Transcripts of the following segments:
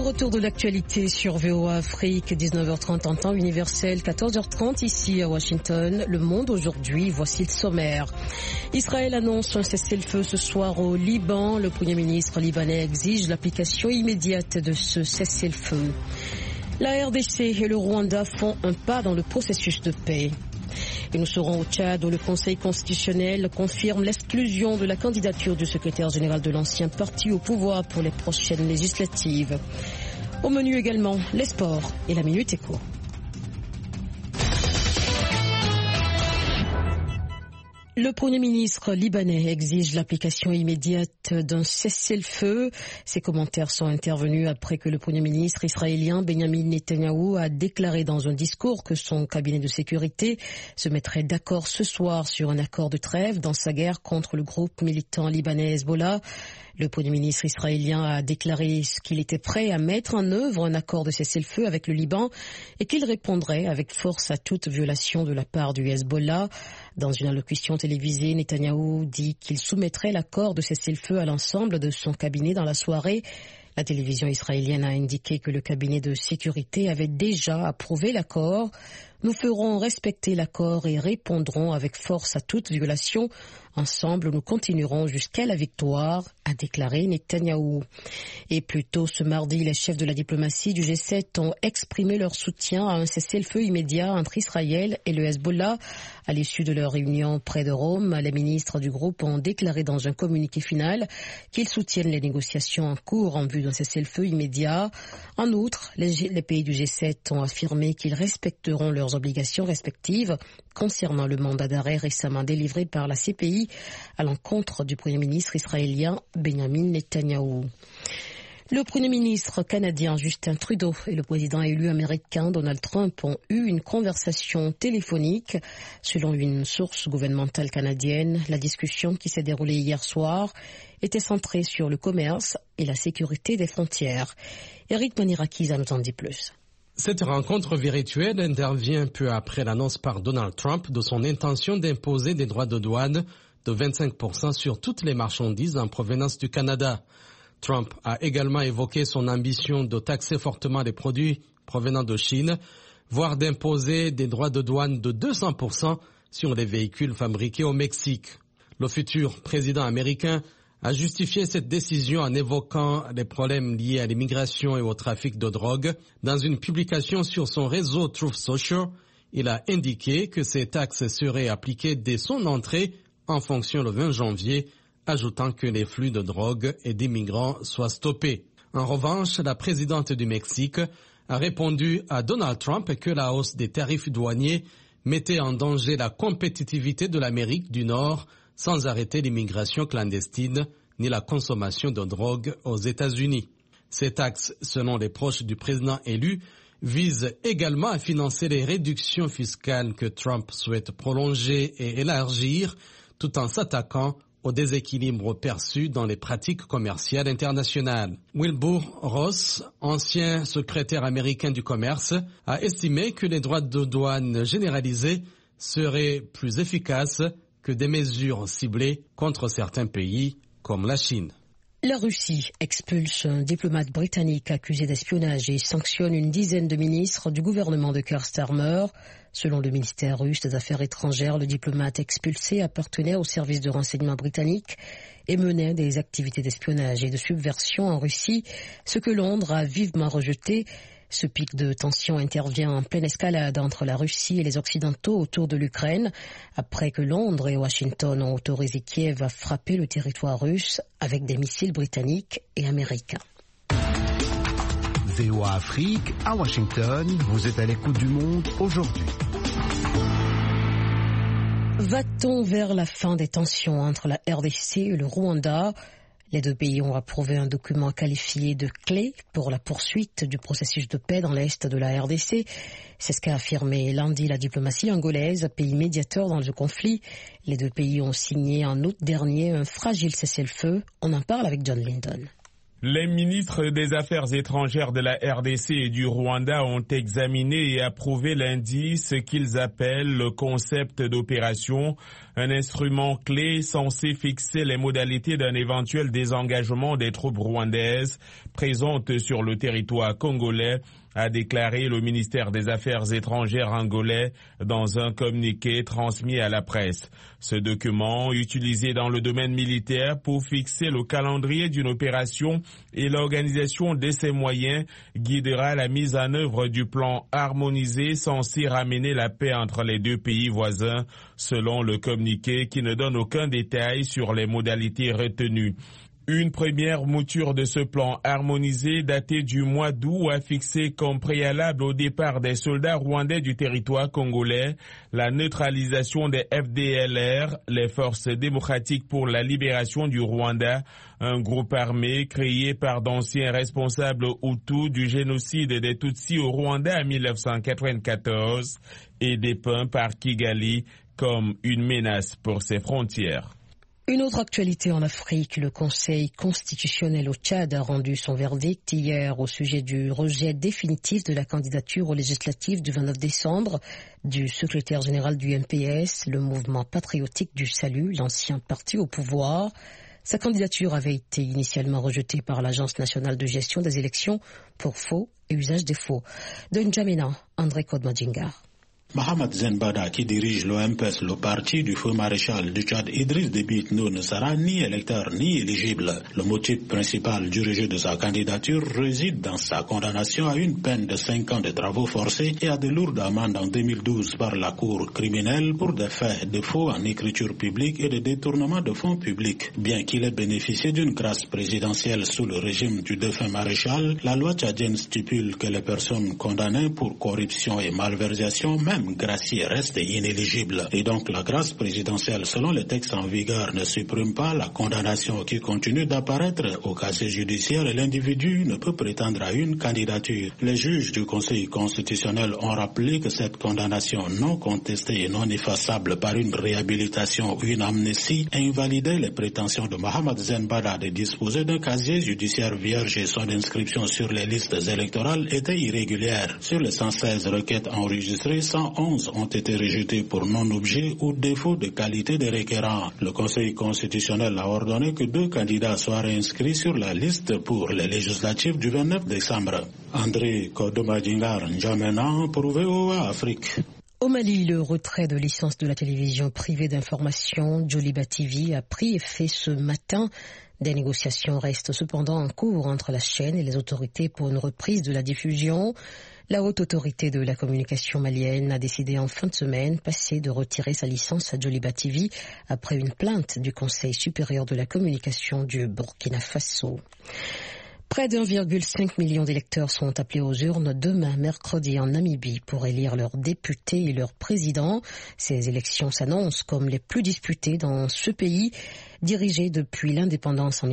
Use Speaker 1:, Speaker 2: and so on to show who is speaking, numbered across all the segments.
Speaker 1: retour de l'actualité sur VOA Afrique, 19h30 en temps universel, 14h30 ici à Washington. Le Monde aujourd'hui, voici le sommaire. Israël annonce un cessez-le-feu ce soir au Liban. Le Premier ministre libanais exige l'application immédiate de ce cessez-le-feu. La RDC et le Rwanda font un pas dans le processus de paix. Et nous serons au Tchad où le Conseil constitutionnel confirme l'exclusion de la candidature du secrétaire général de l'ancien parti au pouvoir pour les prochaines législatives. Au menu également, les sports et la Minute Éco. Le Premier ministre libanais exige l'application immédiate d'un cessez-le-feu. Ces commentaires sont intervenus après que le Premier ministre israélien Benjamin Netanyahou a déclaré dans un discours que son cabinet de sécurité se mettrait d'accord ce soir sur un accord de trêve dans sa guerre contre le groupe militant libanais Hezbollah. Le Premier ministre israélien a déclaré qu'il était prêt à mettre en œuvre un accord de cessez-le-feu avec le Liban et qu'il répondrait avec force à toute violation de la part du Hezbollah. Dans une allocution télévisée, Netanyahou dit qu'il soumettrait l'accord de cessez-le-feu à l'ensemble de son cabinet dans la soirée. La télévision israélienne a indiqué que le cabinet de sécurité avait déjà approuvé l'accord. Nous ferons respecter l'accord et répondrons avec force à toute violation. Ensemble, nous continuerons jusqu'à la victoire, a déclaré Netanyahou. Et plus tôt ce mardi, les chefs de la diplomatie du G7 ont exprimé leur soutien à un cessez-le-feu immédiat entre Israël et le Hezbollah. À l'issue de leur réunion près de Rome, les ministres du groupe ont déclaré dans un communiqué final qu'ils soutiennent les négociations en cours en vue d'un cessez-le-feu immédiat. En outre, les pays du G7 ont affirmé qu'ils respecteront leurs obligations respectives concernant le mandat d'arrêt récemment délivré par la CPI à l'encontre du Premier ministre israélien Benjamin Netanyahou. Le Premier ministre canadien Justin Trudeau et le président élu américain Donald Trump ont eu une conversation téléphonique. Selon une source gouvernementale canadienne, la discussion qui s'est déroulée hier soir était centrée sur le commerce et la sécurité des frontières. Eric Manirakiza nous en dit plus.
Speaker 2: Cette rencontre virtuelle intervient peu après l'annonce par Donald Trump de son intention d'imposer des droits de douane de 25% sur toutes les marchandises en provenance du Canada. Trump a également évoqué son ambition de taxer fortement les produits provenant de Chine, voire d'imposer des droits de douane de 200% sur les véhicules fabriqués au Mexique. Le futur président américain a justifié cette décision en évoquant les problèmes liés à l'immigration et au trafic de drogue. Dans une publication sur son réseau Truth Social, il a indiqué que ces taxes seraient appliquées dès son entrée en fonction le 20 janvier, ajoutant que les flux de drogue et d'immigrants soient stoppés. En revanche, la présidente du Mexique a répondu à Donald Trump que la hausse des tarifs douaniers mettait en danger la compétitivité de l'Amérique du Nord sans arrêter l'immigration clandestine ni la consommation de drogue aux États-Unis. Ces taxes, selon les proches du président élu, visent également à financer les réductions fiscales que Trump souhaite prolonger et élargir, tout en s'attaquant au déséquilibre perçu dans les pratiques commerciales internationales. Wilbur Ross, ancien secrétaire américain du commerce, a estimé que les droits de douane généralisés seraient plus efficaces que des mesures ciblées contre certains pays comme la Chine.
Speaker 1: La Russie expulse un diplomate britannique accusé d'espionnage et sanctionne une dizaine de ministres du gouvernement de Keir Starmer. Selon le ministère russe des Affaires étrangères, le diplomate expulsé appartenait au service de renseignement britannique et menait des activités d'espionnage et de subversion en Russie, ce que Londres a vivement rejeté. Ce pic de tension intervient en pleine escalade entre la Russie et les Occidentaux autour de l'Ukraine, après que Londres et Washington ont autorisé Kiev à frapper le territoire russe avec des missiles britanniques et américains.
Speaker 3: VOA Afrique, à Washington, vous êtes à l'écoute du monde aujourd'hui.
Speaker 1: Va-t-on vers la fin des tensions entre la RDC et le Rwanda ? Les deux pays ont approuvé un document qualifié de clé pour la poursuite du processus de paix dans l'est de la RDC. C'est ce qu'a affirmé lundi la diplomatie angolaise, pays médiateur dans le conflit. Les deux pays ont signé en août dernier un fragile cessez-le-feu. On en parle avec John Lyndon.
Speaker 4: Les ministres des Affaires étrangères de la RDC et du Rwanda ont examiné et approuvé lundi ce qu'ils appellent le concept d'opération un instrument clé censé fixer les modalités d'un éventuel désengagement des troupes rwandaises présentes sur le territoire congolais, a déclaré le ministère des Affaires étrangères angolais dans un communiqué transmis à la presse. Ce document, utilisé dans le domaine militaire pour fixer le calendrier d'une opération et l'organisation de ses moyens, guidera la mise en œuvre du plan harmonisé censé ramener la paix entre les deux pays voisins, selon le communiqué qui ne donne aucun détail sur les modalités retenues. Une première mouture de ce plan harmonisé daté du mois d'août a fixé comme préalable au départ des soldats rwandais du territoire congolais la neutralisation des FDLR, les Forces démocratiques pour la libération du Rwanda, un groupe armé créé par d'anciens responsables Hutus du génocide des Tutsis au Rwanda en 1994 et dépeint par Kigali comme une menace pour ses frontières.
Speaker 1: Une autre actualité en Afrique, le Conseil constitutionnel au Tchad a rendu son verdict hier au sujet du rejet définitif de la candidature aux législatives du 29 décembre du secrétaire général du MPS, le mouvement patriotique du salut, l'ancien parti au pouvoir. Sa candidature avait été initialement rejetée par l'Agence nationale de gestion des élections pour faux et usage des faux. De N'Djamena, André Kodmadjingar.
Speaker 5: Mohamed Zenbada, qui dirige l'OMPS, le parti du feu maréchal du Tchad Idriss Déby Itno, ne sera ni électeur ni éligible. Le motif principal du rejet de sa candidature réside dans sa condamnation à une peine de 5 ans de travaux forcés et à de lourdes amendes en 2012 par la Cour criminelle pour des faits de faux en écriture publique et de détournement de fonds publics. Bien qu'il ait bénéficié d'une grâce présidentielle sous le régime du défunt maréchal, la loi tchadienne stipule que les personnes condamnées pour corruption et malversation, même gracié, reste inéligible. Et donc la grâce présidentielle, selon les textes en vigueur, ne supprime pas la condamnation qui continue d'apparaître au casier judiciaire et l'individu ne peut prétendre à une candidature. Les juges du Conseil constitutionnel ont rappelé que cette condamnation non contestée et non effaçable par une réhabilitation ou une amnistie invalidait les prétentions de Mohamed Zenbada de disposer d'un casier judiciaire vierge et son inscription sur les listes électorales était irrégulière. Sur les 116 requêtes enregistrées, 111 ont été rejetés pour non-objet ou défaut de qualité des requérants. Le Conseil constitutionnel a ordonné que 2 candidats soient réinscrits sur la liste pour les législatives du 29 décembre. André Kodmadjingar, N'Djamena pour VOA Afrique.
Speaker 1: Au Mali, le retrait de licence de la télévision privée d'information Joliba TV a pris effet ce matin. Des négociations restent cependant en cours entre la chaîne et les autorités pour une reprise de la diffusion. La haute autorité de la communication malienne a décidé en fin de semaine passée de retirer sa licence à Joliba TV après une plainte du Conseil supérieur de la communication du Burkina Faso. Près de 1,5 million d'électeurs sont appelés aux urnes demain, mercredi, en Namibie pour élire leurs députés et leurs présidents. Ces élections s'annoncent comme les plus disputées dans ce pays, dirigé depuis l'indépendance en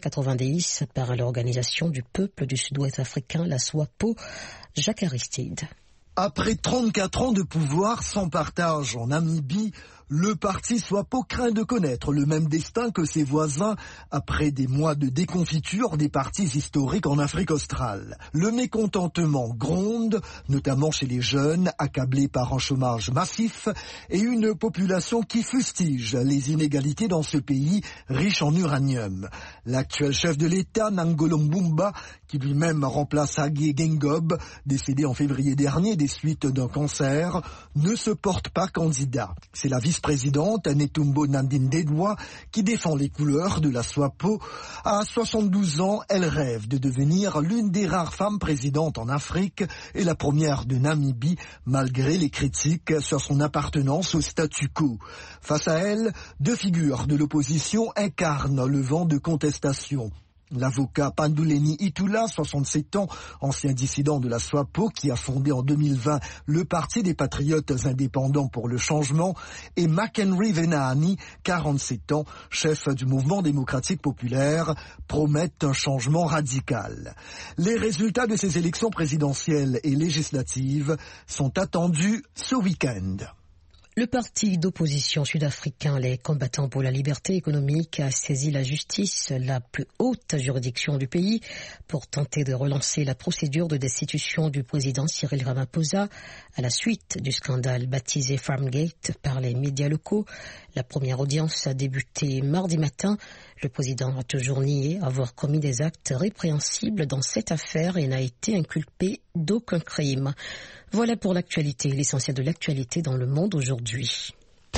Speaker 1: 1990 par l'Organisation du peuple du Sud-Ouest africain, la SWAPO. Jacques Aristide.
Speaker 6: Après 34 ans de pouvoir sans partage en Namibie, le parti SWAPO craint de connaître le même destin que ses voisins après des mois de déconfiture des partis historiques en Afrique australe. Le mécontentement gronde, notamment chez les jeunes, accablés par un chômage massif et une population qui fustige les inégalités dans ce pays riche en uranium. L'actuel chef de l'État, Nangolo Mbumba, qui lui-même remplace Hage Geingob, décédé en février dernier des suites d'un cancer, ne se porte pas candidat. C'est la vice-présidente Netumbo Nandi-Ndaitwah qui défend les couleurs de la SWAPO. À 72 ans, elle rêve de devenir l'une des rares femmes présidentes en Afrique et la première de Namibie, malgré les critiques sur son appartenance au statu quo. Face à elle, 2 figures de l'opposition incarnent le vent de contestation. L'avocat Panduleni Itula, 67 ans, ancien dissident de la SWAPO, qui a fondé en 2020 le Parti des Patriotes Indépendants pour le Changement, et McHenry Venahani, 47 ans, chef du Mouvement démocratique populaire, promettent un changement radical. Les résultats de ces élections présidentielles et législatives sont attendus ce week-end.
Speaker 1: Le parti d'opposition sud-africain, les combattants pour la liberté économique, a saisi la justice, la plus haute juridiction du pays, pour tenter de relancer la procédure de destitution du président Cyril Ramaphosa à la suite du scandale baptisé Farmgate par les médias locaux. La première audience a débuté mardi matin. Le président a toujours nié avoir commis des actes répréhensibles dans cette affaire et n'a été inculpé d'aucun crime. Voilà pour l'actualité, l'essentiel de l'actualité dans le monde aujourd'hui.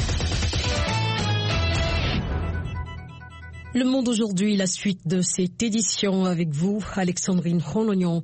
Speaker 1: Le monde aujourd'hui, la suite de cette édition avec vous, Alexandrine Rolognon.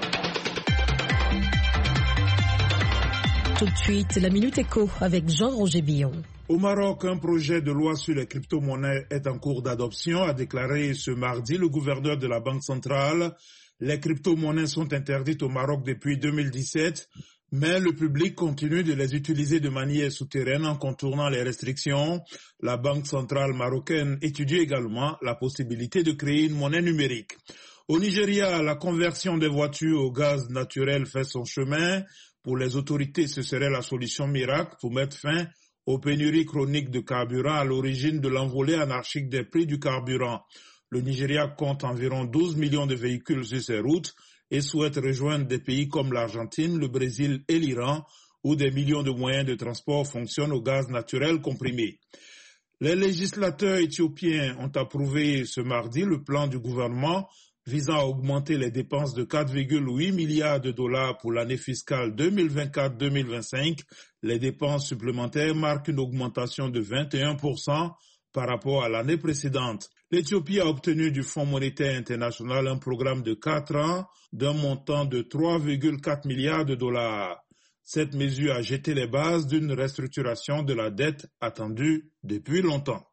Speaker 1: Tout de suite, la Minute Éco avec Jean-Roger Billon.
Speaker 7: Au Maroc, un projet de loi sur les crypto-monnaies est en cours d'adoption, a déclaré ce mardi le gouverneur de la Banque centrale. Les crypto-monnaies sont interdites au Maroc depuis 2017, mais le public continue de les utiliser de manière souterraine en contournant les restrictions. La Banque centrale marocaine étudie également la possibilité de créer une monnaie numérique. Au Nigeria, la conversion des voitures au gaz naturel fait son chemin. Pour les autorités, ce serait la solution miracle pour mettre fin aux pénuries chroniques de carburant à l'origine de l'envolée anarchique des prix du carburant. Le Nigeria compte environ 12 millions de véhicules sur ses routes et souhaite rejoindre des pays comme l'Argentine, le Brésil et l'Iran, où des millions de moyens de transport fonctionnent au gaz naturel comprimé. Les législateurs éthiopiens ont approuvé ce mardi le plan du gouvernement visant à augmenter les dépenses de 4,8 milliards de dollars pour l'année fiscale 2024-2025. Les dépenses supplémentaires marquent une augmentation de 21% par rapport à l'année précédente. L'Éthiopie a obtenu du Fonds monétaire international un programme de 4 ans d'un montant de 3,4 milliards de dollars. Cette mesure a jeté les bases d'une restructuration de la dette attendue depuis longtemps.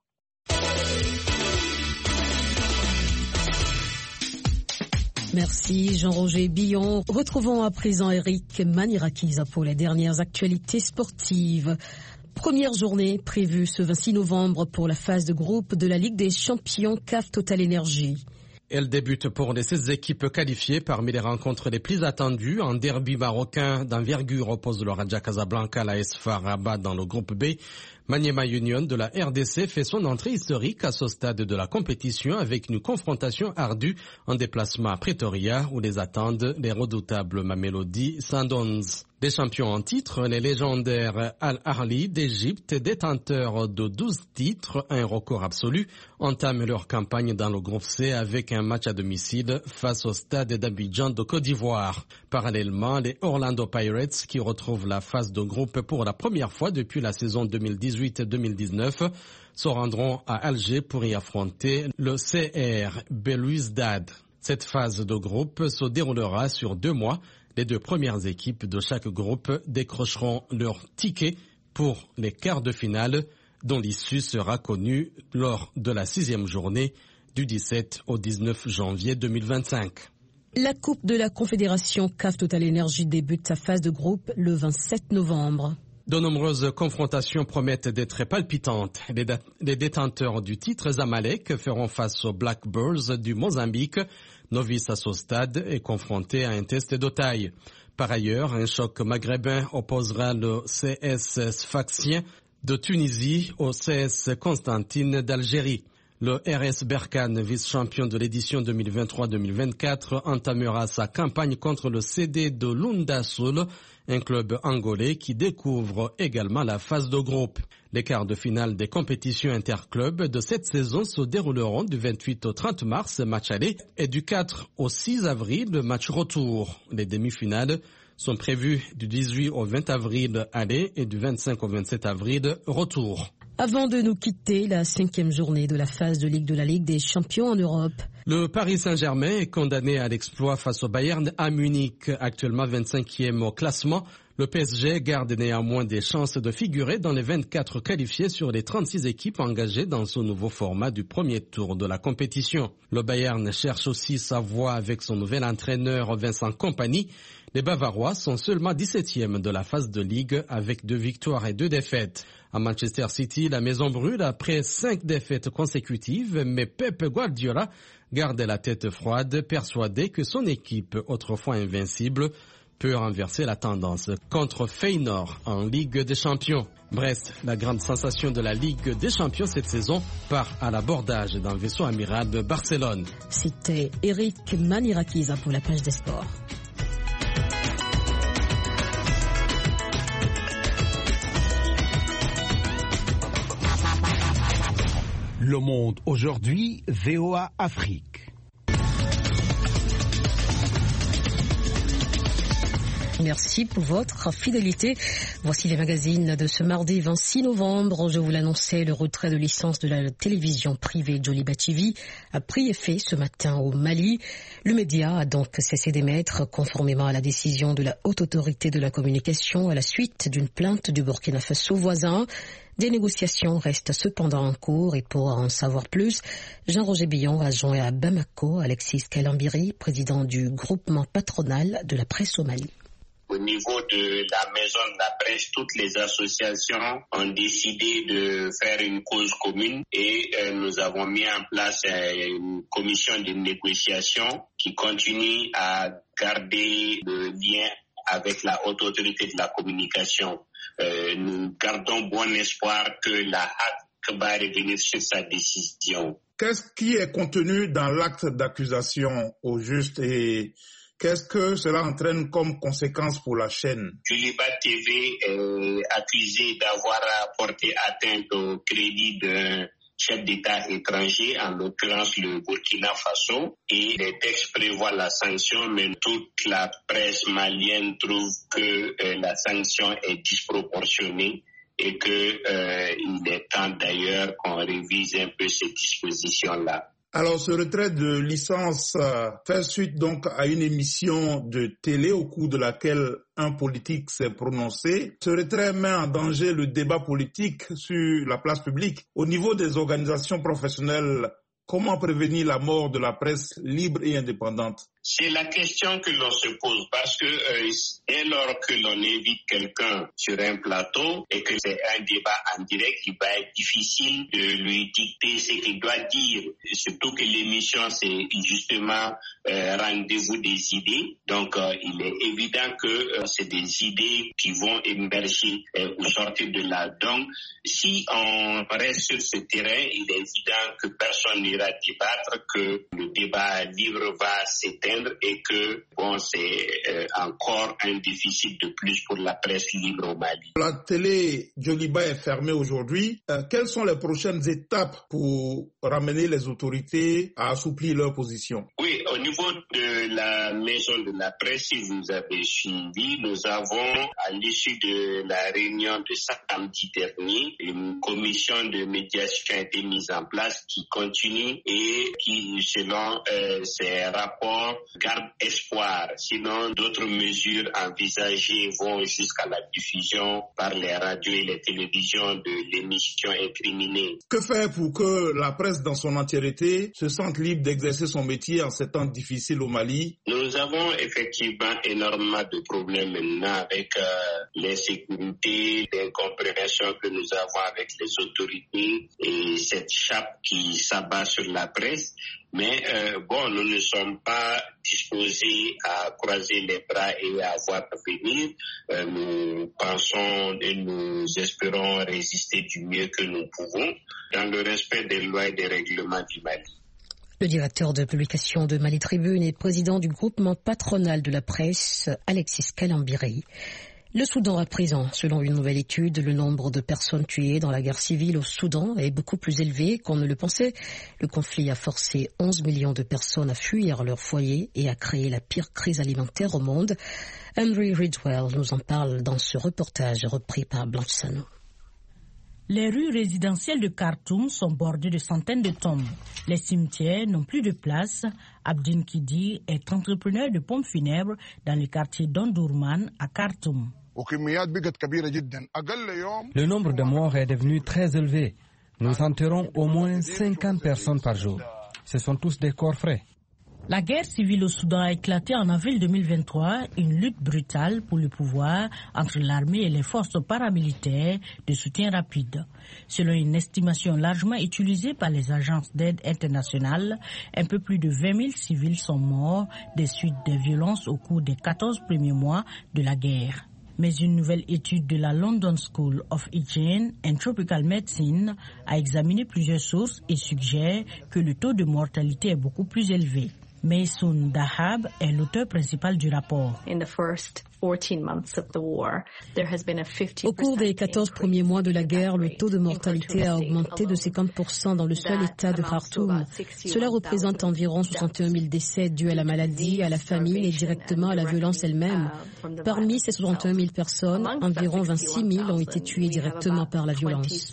Speaker 1: Merci Jean-Roger Billon. Retrouvons à présent Eric Manirakiza pour les dernières actualités sportives. Première journée prévue ce 26 novembre pour la phase de groupe de la Ligue des champions CAF Total Energy.
Speaker 2: Elle débute pour les 16 équipes qualifiées. Parmi les rencontres les plus attendues, un derby marocain d'envergure oppose le Raja Casablanca à la AS FAR Rabat dans le groupe B. Maniema Union de la RDC fait son entrée historique à ce stade de la compétition avec une confrontation ardue en déplacement à Pretoria où les attendent les redoutables Mamelodi Sundowns. Des champions en titre, les légendaires Al-Ahli d'Égypte, détenteurs de 12 titres, un record absolu, entament leur campagne dans le groupe C avec un match à domicile face au stade d'Abidjan de Côte d'Ivoire. Parallèlement, les Orlando Pirates, qui retrouvent la phase de groupe pour la première fois depuis la saison 2018-2019, se rendront à Alger pour y affronter le CR Belouizdad. Cette phase de groupe se déroulera sur 2 mois. Les 2 premières équipes de chaque groupe décrocheront leur ticket pour les quarts de finale, dont l'issue sera connue lors de la 6e journée du 17 au 19 janvier 2025.
Speaker 1: La Coupe de la Confédération CAF Total Energy débute sa phase de groupe le 27 novembre.
Speaker 2: De nombreuses confrontations promettent d'être palpitantes. Les détenteurs du titre Zamalek feront face aux Blackbirds du Mozambique. Novice à ce stade est confronté à un test de taille. Par ailleurs, un choc maghrébin opposera le CS Sfaxien de Tunisie au CS Constantine d'Algérie. Le RS Berkane, vice-champion de l'édition 2023-2024, entamera sa campagne contre le CD de Lundasul, un club angolais qui découvre également la phase de groupe. Les quarts de finale des compétitions interclubs de cette saison se dérouleront du 28 au 30 mars, match aller, et du 4 au 6 avril, match retour. Les demi-finales sont prévues du 18 au 20 avril aller et du 25 au 27 avril retour.
Speaker 1: Avant de nous quitter, la 5e journée de la phase de Ligue de la Ligue des champions en Europe.
Speaker 2: Le Paris Saint-Germain est condamné à l'exploit face au Bayern à Munich, actuellement 25e au classement. Le PSG garde néanmoins des chances de figurer dans les 24 qualifiés sur les 36 équipes engagées dans ce nouveau format du premier tour de la compétition. Le Bayern cherche aussi sa voie avec son nouvel entraîneur Vincent Kompany. Les Bavarois sont seulement 17e de la phase de Ligue avec 2 victoires et 2 défaites. À Manchester City, la maison brûle après 5 défaites consécutives, mais Pep Guardiola garde la tête froide, persuadé que son équipe, autrefois invincible, peut renverser la tendance contre Feyenoord en Ligue des Champions. Brest, la grande sensation de la Ligue des Champions cette saison, part à l'abordage d'un vaisseau amiral de Barcelone.
Speaker 1: C'était Eric Manirakiza pour la page des sports.
Speaker 3: Le Monde aujourd'hui, VOA Afrique.
Speaker 1: Merci pour votre fidélité. Voici les magazines de ce mardi 26 novembre. Je vous l'annonçais, le retrait de licence de la télévision privée Joliba TV a pris effet ce matin au Mali. Le média a donc cessé d'émettre conformément à la décision de la Haute Autorité de la Communication à la suite d'une plainte du Burkina Faso voisin. Des négociations restent cependant en cours et pour en savoir plus, Jean-Roger Billon a joint à Bamako Alexis Kalambiri, président du groupement patronal de la presse au Mali.
Speaker 8: Au niveau de la maison de la presse, toutes les associations ont décidé de faire une cause commune et nous avons mis en place une commission de négociation qui continue à garder le lien avec la Haute Autorité de la Communication. Nous gardons bon espoir que la HAC va revenir sur sa décision.
Speaker 7: Qu'est-ce qui est contenu dans l'acte d'accusation au juste et qu'est-ce que cela entraîne comme conséquence pour la chaîne?
Speaker 8: Joliba TV est accusée d'avoir porté atteinte au crédit d'un chef d'État étranger, en l'occurrence le Burkina Faso, et les textes prévoient la sanction, mais toute la presse malienne trouve que la sanction est disproportionnée et qu'il est temps d'ailleurs qu'on révise un peu ces dispositions-là.
Speaker 7: Alors, ce retrait de licence fait suite donc à une émission de télé au cours de laquelle un politique s'est prononcé. Ce retrait met en danger le débat politique sur la place publique. Au niveau des organisations professionnelles, comment prévenir la mort de la presse libre et indépendante?
Speaker 8: C'est la question que l'on se pose parce que dès lors que l'on invite quelqu'un sur un plateau et que c'est un débat en direct, il va être difficile de lui dicter ce qu'il doit dire. Surtout que l'émission, c'est justement rendez-vous des idées. Donc, il est évident que c'est des idées qui vont émerger ou sortir de là. Donc, si on reste sur ce terrain, il est évident que personne n'ira débattre, que le débat libre va s'éteindre et que c'est encore un déficit de plus pour la presse libre au Mali.
Speaker 7: La télé Joliba est fermée aujourd'hui. Quelles sont les prochaines étapes pour ramener les autorités à assouplir leur position?
Speaker 8: Oui, au niveau de la maison de la presse, si vous avez suivi, nous avons, à l'issue de la réunion de samedi dernier, une commission de médiation a été mise en place qui continue et qui, selon ses rapports, garde espoir. Sinon, d'autres mesures envisagées vont jusqu'à la diffusion par les radios et les télévisions de l'émission incriminée.
Speaker 7: Que faire pour que la presse dans son entièreté se sente libre d'exercer son métier en ces temps difficiles au Mali?
Speaker 8: Nous avons effectivement énormément de problèmes maintenant avec l'insécurité, l'incompréhension que nous avons avec les autorités et cette chape qui s'abat sur la presse. Mais nous ne sommes pas disposés à croiser les bras et à voir venir. Nous pensons et nous espérons résister du mieux que nous pouvons dans le respect des lois et des règlements du Mali.
Speaker 1: Le directeur de publication de Mali Tribune et président du groupement patronal de la presse, Alexis Kalambiri. Le Soudan à présent, selon une nouvelle étude, le nombre de personnes tuées dans la guerre civile au Soudan est beaucoup plus élevé qu'on ne le pensait. Le conflit a forcé 11 millions de personnes à fuir leur foyer et a créé la pire crise alimentaire au monde. Henry Ridgwell nous en parle dans ce reportage repris par Blanche Sano.
Speaker 9: Les rues résidentielles de Khartoum sont bordées de centaines de tombes. Les cimetières n'ont plus de place. Abdin Kidi est entrepreneur de pompes funèbres dans le quartier d'Ondourman à Khartoum.
Speaker 10: Le nombre de morts est devenu très élevé. Nous enterrons au moins 50 personnes par jour. Ce sont tous des corps frais.
Speaker 9: La guerre civile au Soudan a éclaté en avril 2023, une lutte brutale pour le pouvoir entre l'armée et les forces paramilitaires de soutien rapide. Selon une estimation largement utilisée par les agences d'aide internationales, un peu plus de 20 000 civils sont morts des suites des violences au cours des 14 premiers mois de la guerre. Mais une nouvelle étude de la London School of Hygiene and Tropical Medicine a examiné plusieurs sources et suggère que le taux de mortalité est beaucoup plus élevé. Maysoon Dahab est l'auteur principal du rapport.
Speaker 1: Au cours des 14 premiers mois de la guerre, le taux de mortalité a augmenté de 50% dans le seul État de Khartoum. Cela représente environ 61 000 décès dus à la maladie, à la famine et directement à la violence elle-même. Parmi ces 61 000 personnes, environ 26 000 ont été tuées directement par la violence.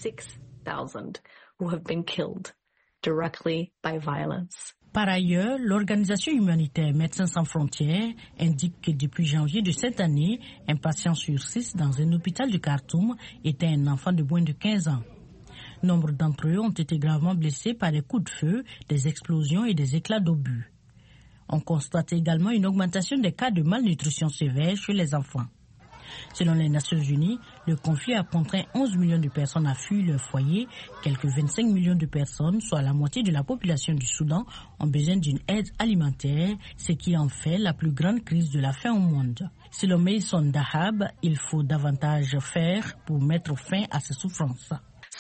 Speaker 9: Par ailleurs, l'organisation humanitaire Médecins sans frontières indique que depuis janvier de cette année, un patient sur 6 dans un hôpital de Khartoum était un enfant de moins de 15 ans. Nombre d'entre eux ont été gravement blessés par des coups de feu, des explosions et des éclats d'obus. On constate également une augmentation des cas de malnutrition sévère chez les enfants. Selon les Nations Unies, le conflit a contraint 11 millions de personnes à fuir leur foyer. Quelques 25 millions de personnes, soit la moitié de la population du Soudan, ont besoin d'une aide alimentaire, ce qui en fait la plus grande crise de la faim au monde. Selon Maysoon Dahab, il faut davantage faire pour mettre fin à ces souffrances.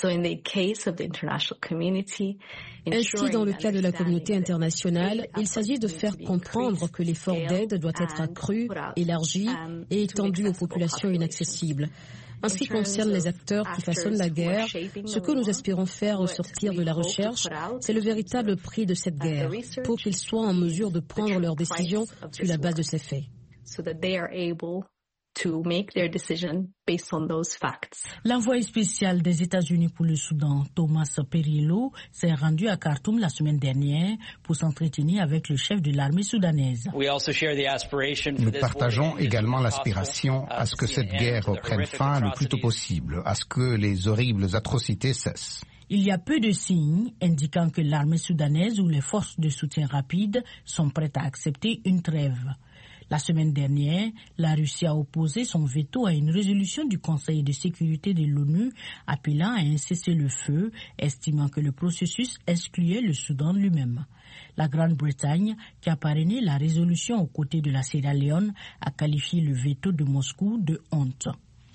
Speaker 1: Ainsi, dans le cas de la communauté internationale, il s'agit de faire comprendre que l'effort d'aide doit être accru, élargi et étendu aux populations inaccessibles. En ce qui concerne les acteurs qui façonnent la guerre, ce que nous espérons faire ressortir de la recherche, c'est le véritable prix de cette guerre, pour qu'ils soient en mesure de prendre leurs décisions sur la base de ces faits.
Speaker 9: L'envoyé spécial des États-Unis pour le Soudan, Thomas Perriello, s'est rendu à Khartoum la semaine dernière pour s'entretenir avec le chef de l'armée soudanaise.
Speaker 3: Nous partageons également l'aspiration à ce que cette guerre prenne fin le plus tôt possible, à ce que les horribles atrocités cessent.
Speaker 9: Il y a peu de signes indiquant que l'armée soudanaise ou les forces de soutien rapide sont prêtes à accepter une trêve. La semaine dernière, la Russie a opposé son veto à une résolution du Conseil de sécurité de l'ONU appelant à un cessez-le-feu, estimant que le processus excluait le Soudan lui-même. La Grande-Bretagne, qui a parrainé la résolution aux côtés de la Sierra Leone, a qualifié le veto de Moscou de honte.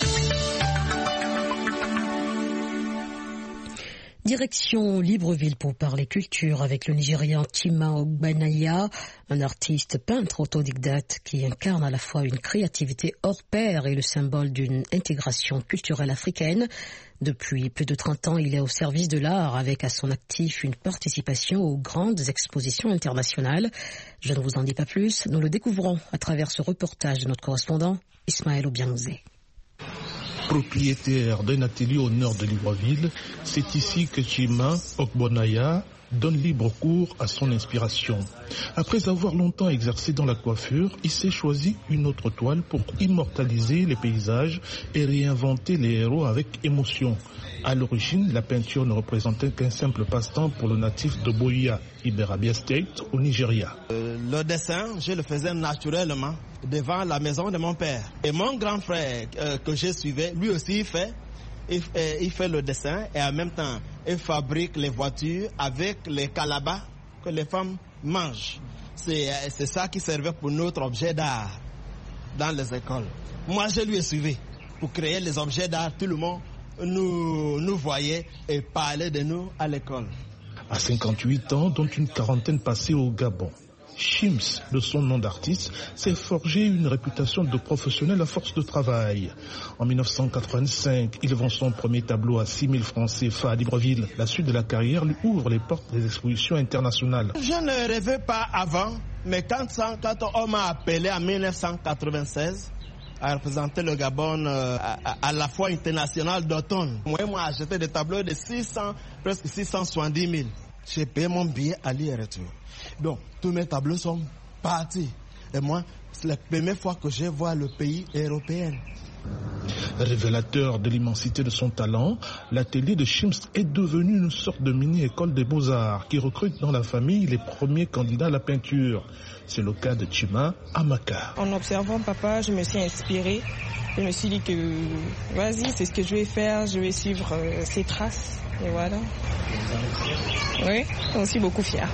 Speaker 1: Direction Libreville pour parler culture avec le Nigérian Chima Ogbanaya, un artiste peintre autodidacte qui incarne à la fois une créativité hors pair et le symbole d'une intégration culturelle africaine. Depuis plus de 30 ans, il est au service de l'art avec à son actif une participation aux grandes expositions internationales. Je ne vous en dis pas plus, nous le découvrons à travers ce reportage de notre correspondant Ismaël Obianouzé.
Speaker 11: Propriétaire d'un atelier au nord de Libreville, c'est ici que Chima Ogbanaya donne libre cours à son inspiration. Après avoir longtemps exercé dans la coiffure, il s'est choisi une autre toile pour immortaliser les paysages et réinventer les héros avec émotion. À l'origine, la peinture ne représentait qu'un simple passe-temps pour le natif de Boya, Iberabia State, au Nigeria.
Speaker 12: Le dessin, je le faisais naturellement devant la maison de mon père. Et mon grand frère que je suivais, lui aussi il fait le dessin et en même temps il fabrique les voitures avec les calabas que les femmes mangent. C'est ça qui servait pour notre objet d'art dans les écoles. Moi je lui ai suivi pour créer les objets d'art. Tout le monde nous voyait et parlait de nous à l'école.
Speaker 11: À 58 ans, dont une quarantaine passée au Gabon, Chims, de son nom d'artiste, s'est forgé une réputation de professionnel à force de travail. En 1985, il vend son premier tableau à 6 000 francs CFA à Libreville. La suite de la carrière lui ouvre les portes des expositions internationales.
Speaker 12: Je ne rêvais pas avant, mais quand on m'a appelé en 1996 à représenter le Gabon à la Foire internationale d'automne, moi j'ai acheté des tableaux de presque 670 000. J'ai payé mon billet aller et retour. Donc, tous mes tableaux sont partis. Et moi, c'est la première fois que je vois le pays européen.
Speaker 11: Révélateur de l'immensité de son talent, l'atelier de Chimps est devenu une sorte de mini-école des beaux-arts qui recrute dans la famille les premiers candidats à la peinture. C'est le cas de Chima Amaka.
Speaker 13: En observant papa, je me suis inspirée. Je me suis dit que vas-y, c'est ce que je vais faire, je vais suivre ses traces. Et voilà. Oui, je suis beaucoup fière.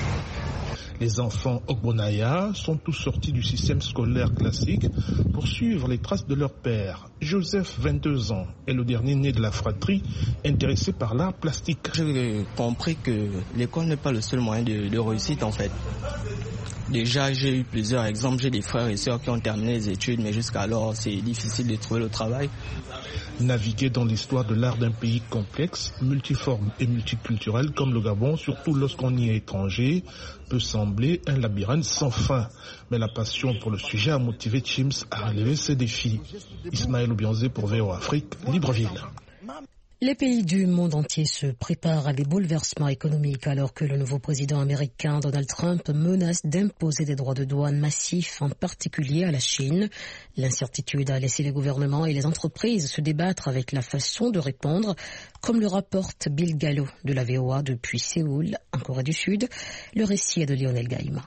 Speaker 11: Les enfants Ogbonaya sont tous sortis du système scolaire classique pour suivre les traces de leur père. Joseph, 22 ans, est le dernier né de la fratrie intéressé par l'art plastique.
Speaker 12: J'ai compris que l'école n'est pas le seul moyen de réussite en fait. Déjà, j'ai eu plusieurs exemples. J'ai des frères et sœurs qui ont terminé les études, mais jusqu'alors, c'est difficile de trouver le travail.
Speaker 11: Naviguer dans l'histoire de l'art d'un pays complexe, multiforme et multiculturel comme le Gabon, surtout lorsqu'on y est étranger, peut sembler un labyrinthe sans fin. Mais la passion pour le sujet a motivé Chimps à relever ces défis. Ismaël Obianzé pour VOA Afrique, Libreville.
Speaker 1: Les pays du monde entier se préparent à des bouleversements économiques alors que le nouveau président américain Donald Trump menace d'imposer des droits de douane massifs, en particulier à la Chine. L'incertitude a laissé les gouvernements et les entreprises se débattre avec la façon de répondre, comme le rapporte Bill Gallo de la VOA depuis Séoul, en Corée du Sud. Le récit est de Lionel Gaïma.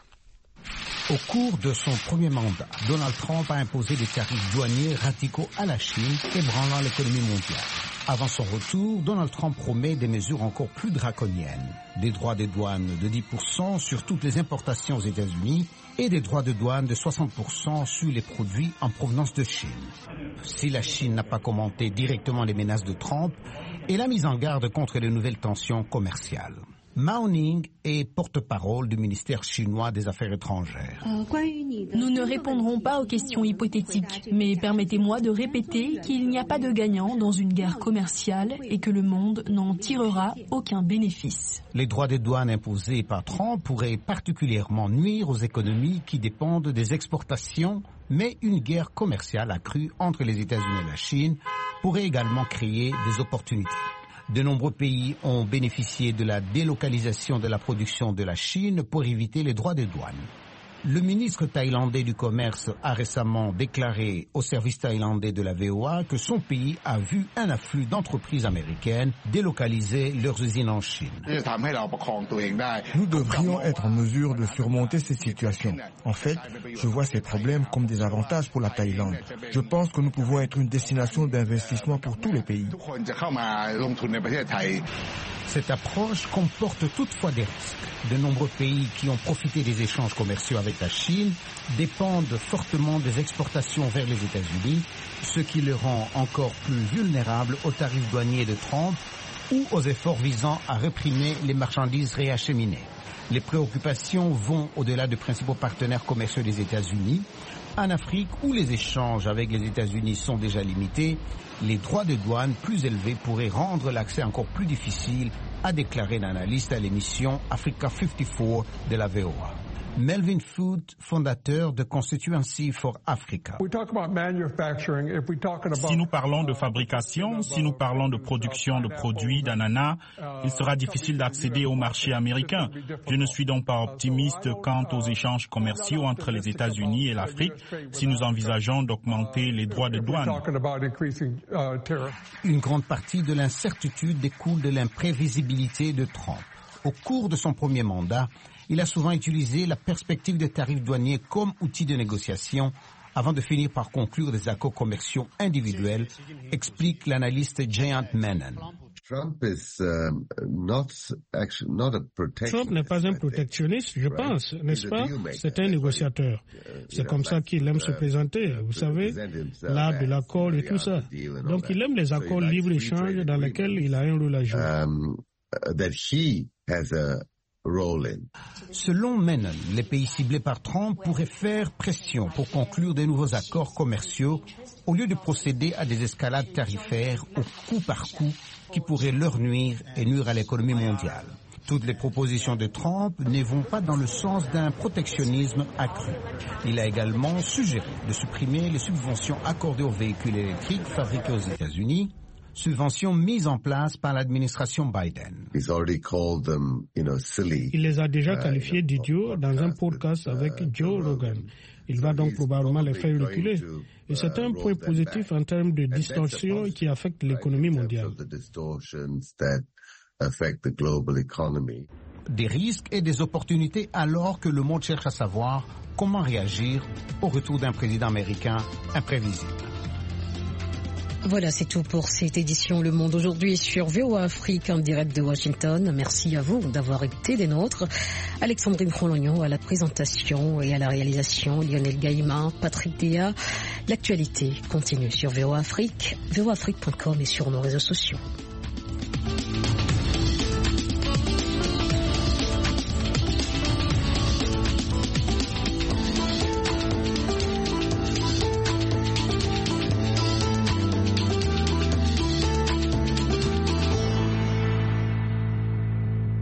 Speaker 3: Au cours de son premier mandat, Donald Trump a imposé des tarifs douaniers radicaux à la Chine, ébranlant l'économie mondiale. Avant son retour, Donald Trump promet des mesures encore plus draconiennes. Des droits de douane de 10% sur toutes les importations aux États-Unis et des droits de douane de 60% sur les produits en provenance de Chine. Si la Chine n'a pas commenté directement les menaces de Trump, elle a mis en garde contre les nouvelles tensions commerciales. Mao Ning est porte-parole du ministère chinois des Affaires étrangères.
Speaker 14: Nous ne répondrons pas aux questions hypothétiques, mais permettez-moi de répéter qu'il n'y a pas de gagnant dans une guerre commerciale et que le monde n'en tirera aucun bénéfice.
Speaker 3: Les droits de douane imposés par Trump pourraient particulièrement nuire aux économies qui dépendent des exportations, mais une guerre commerciale accrue entre les États-Unis et la Chine pourrait également créer des opportunités. De nombreux pays ont bénéficié de la délocalisation de la production de la Chine pour éviter les droits de douane. Le ministre thaïlandais du Commerce a récemment déclaré au service thaïlandais de la VOA que son pays a vu un afflux d'entreprises américaines délocaliser leurs usines en Chine.
Speaker 15: Nous devrions être en mesure de surmonter cette situation. En fait, je vois ces problèmes comme des avantages pour la Thaïlande. Je pense que nous pouvons être une destination d'investissement pour tous les pays.
Speaker 3: Cette approche comporte toutefois des risques. De nombreux pays qui ont profité des échanges commerciaux avec la Chine dépendent fortement des exportations vers les États-Unis, ce qui les rend encore plus vulnérables aux tarifs douaniers de Trump ou aux efforts visant à réprimer les marchandises réacheminées. Les préoccupations vont au-delà des principaux partenaires commerciaux des États-Unis. En Afrique, où les échanges avec les États-Unis sont déjà limités, les droits de douane plus élevés pourraient rendre l'accès encore plus difficile, a déclaré l'analyste à l'émission Africa 54 de la VOA. Melvin Foot, fondateur de Constituency for Africa.
Speaker 16: Si nous parlons de fabrication, si nous parlons de production de produits d'ananas, il sera difficile d'accéder au marché américain. Je ne suis donc pas optimiste quant aux échanges commerciaux entre les États-Unis et l'Afrique si nous envisageons d'augmenter les droits de douane.
Speaker 3: Une grande partie de l'incertitude découle de l'imprévisibilité de Trump. Au cours de son premier mandat, il a souvent utilisé la perspective des tarifs douaniers comme outil de négociation avant de finir par conclure des accords commerciaux individuels, explique l'analyste Jayant Menon.
Speaker 17: Trump n'est pas un protectionniste, je pense, n'est-ce pas? C'est un négociateur. C'est comme ça qu'il aime se présenter, vous savez, l'art de l'accord et tout ça. Donc il aime les accords libre-échange dans lesquels il a un rôle à jouer.
Speaker 3: Selon Menon, les pays ciblés par Trump pourraient faire pression pour conclure de nouveaux accords commerciaux au lieu de procéder à des escalades tarifaires au coup par coup qui pourraient leur nuire et nuire à l'économie mondiale. Toutes les propositions de Trump ne vont pas dans le sens d'un protectionnisme accru. Il a également suggéré de supprimer les subventions accordées aux véhicules électriques fabriqués aux États-Unis, subventions mises en place par l'administration Biden.
Speaker 17: Il les a déjà qualifiés d'idiots dans un podcast avec Joe Rogan. Il va donc probablement les faire reculer. Et c'est un point positif en termes de distorsion qui affecte l'économie mondiale.
Speaker 3: Des risques et des opportunités alors que le monde cherche à savoir comment réagir au retour d'un président américain imprévisible.
Speaker 1: Voilà, c'est tout pour cette édition Le Monde aujourd'hui sur VOA Afrique en direct de Washington. Merci à vous d'avoir été des nôtres. Alexandrine Crolognon à la présentation et à la réalisation, Lionel Gaïma, Patrick Déa. L'actualité continue sur VOA Afrique, voaafrique.com et sur nos réseaux sociaux.